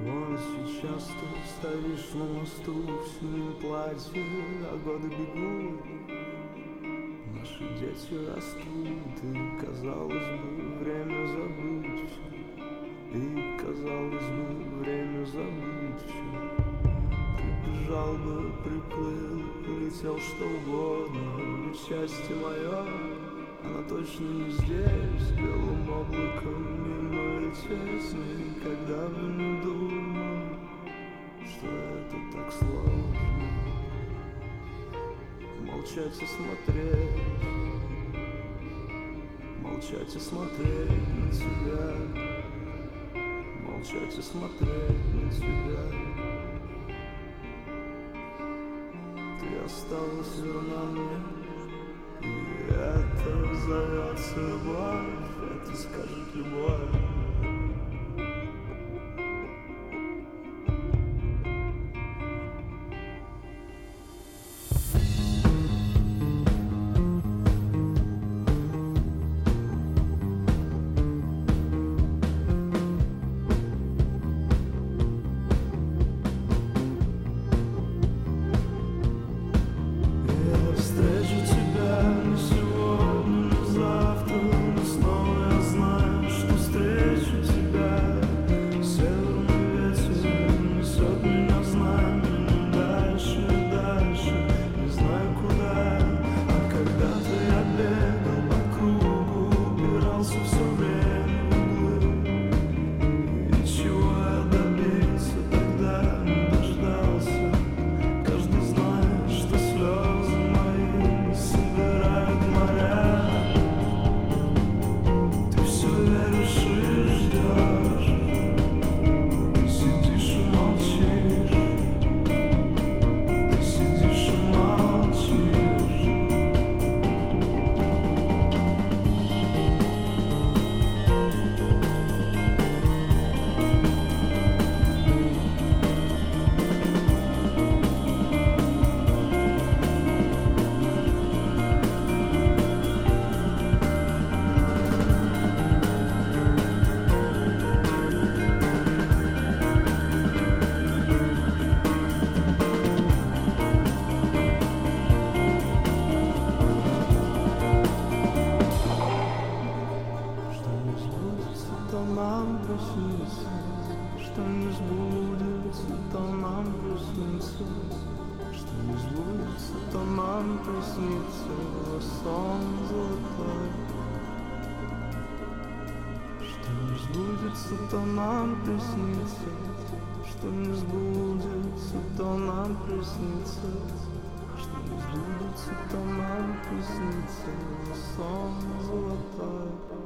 Вот сейчас ты стоишь на мосту в синем платье, а годы бегут, наши дети растут, и казалось бы, время забыть все, и казалось бы, время забыть все. Прибежал бы, приплыл, прилетел что угодно, ведь счастье мое, оно точно не здесь, белым облаком мимо лететь, никогда бы не думал, что это так сложно. Молчать и смотреть, молчать и смотреть на тебя, молчать и смотреть на тебя. Ты осталась верна мне, и это зовется любовь, это скажет любовь. Нам приснится, что не сбудется, то нам приснится, что не сбудется, то нам приснится сон золотой. Что не сбудется, то нам приснится, что не сбудется, то нам приснится, что не сбудется, то нам приснится сон золотой.